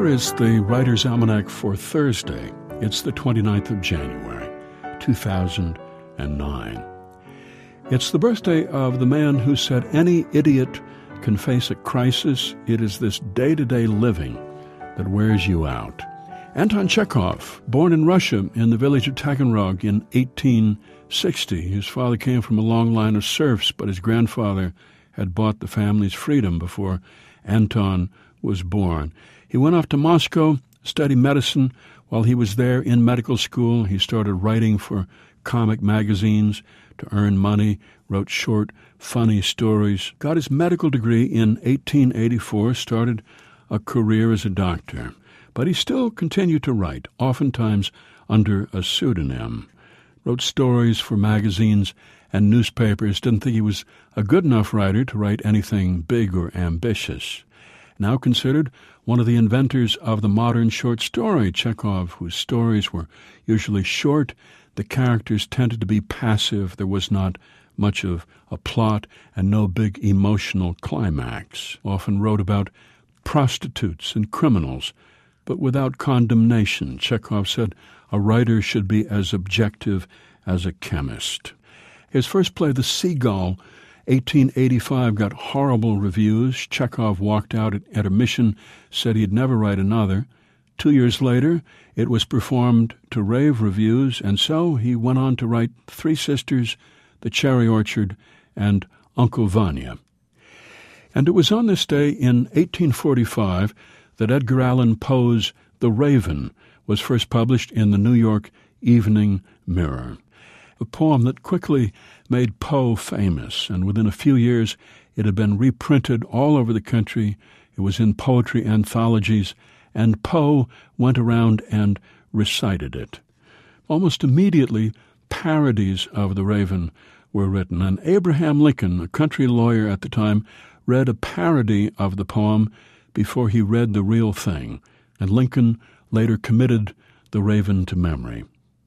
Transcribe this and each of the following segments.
Here is the Writer's Almanac for Thursday. It's the 29th of January, 2009. It's the birthday of the man who said any idiot can face a crisis. It is this day-to-day living that wears you out. Anton Chekhov, born in Russia in the village of Taganrog in 1860. His father came from a long line of serfs, but his grandfather had bought the family's freedom before Anton was born. He went off to Moscow, studied medicine. While he was there in medical school, he started writing for comic magazines to earn money, wrote short, funny stories, got his medical degree in 1884, started a career as a doctor. But he still continued to write, oftentimes under a pseudonym. Wrote stories for magazines and newspapers, didn't think he was a good enough writer to write anything big or ambitious. Now considered one of the inventors of the modern short story, Chekhov, whose stories were usually short, the characters tended to be passive, there was not much of a plot and no big emotional climax. Often wrote about prostitutes and criminals, but without condemnation. Chekhov said a writer should be as objective as a chemist. His first play, The Seagull, 1885, got horrible reviews. Chekhov walked out at intermission, said he'd never write another. 2 years later, it was performed to rave reviews, and so he went on to write Three Sisters, The Cherry Orchard, and Uncle Vanya. And it was on this day in 1845 that Edgar Allan Poe's The Raven was first published in the New York Evening Mirror, a poem that quickly made Poe famous, and within a few years it had been reprinted all over the country. It was in poetry anthologies, and Poe went around and recited it. Almost immediately, parodies of The Raven were written, and Abraham Lincoln, a country lawyer at the time, read a parody of the poem before he read the real thing, and Lincoln later committed The Raven to memory.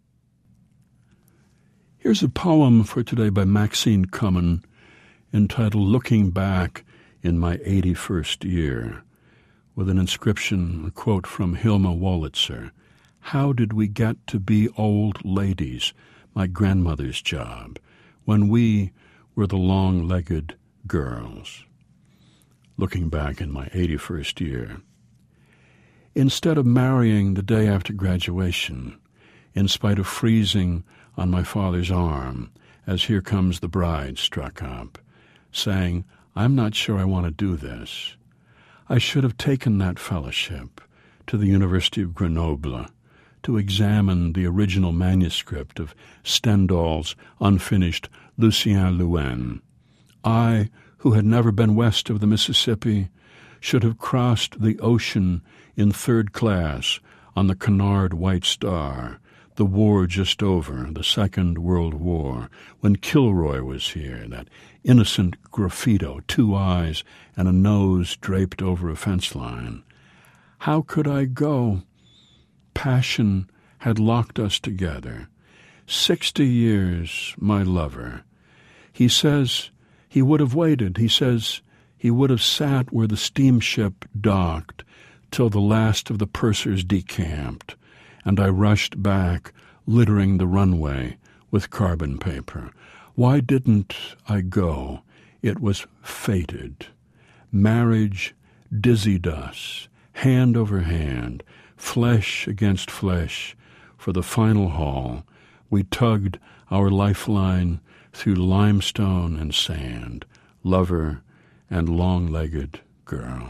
Here's a poem for today by Maxine Cummin entitled Looking Back in My 81st Year, with an inscription, a quote from Hilma Wolitzer. How did we get to be old ladies, my grandmother's job, when we were the long-legged girls? Looking back in my 81st year. Instead of marrying the day after graduation, in spite of freezing on my father's arm, as Here Comes the Bride struck up, saying, I'm not sure I want to do this, I should have taken that fellowship to the University of Grenoble to examine the original manuscript of Stendhal's unfinished Lucien Leuwen. I, who had never been west of the Mississippi, should have crossed the ocean in third class on the Cunard White Star, the war just over, the Second World War, when Kilroy was here, that innocent graffito, 2 eyes and a nose draped over a fence line. How could I go? Passion had locked us together. 60 years, my lover. He says he would have waited. He says he would have sat where the steamship docked till the last of the pursers decamped, and I rushed back, littering the runway with carbon paper. Why didn't I go? It was fated. Marriage dizzied us, hand over hand, flesh against flesh, for the final haul. We tugged our lifeline through limestone and sand, lover and long-legged girl.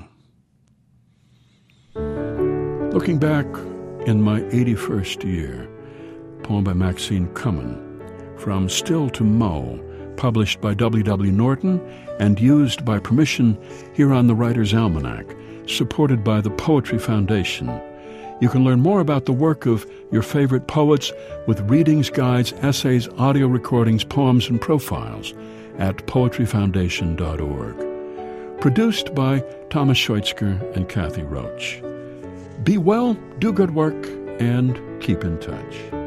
Looking back in my 81st year, poem by Maxine Cummin, from Still to Moe, published by W.W. Norton and used by permission here on the Writer's Almanac, supported by the Poetry Foundation. You can learn more about the work of your favorite poets with readings, guides, essays, audio recordings, poems, and profiles at poetryfoundation.org. Produced by Thomas Scheutzker and Kathy Roach. Be well, do good work, and keep in touch.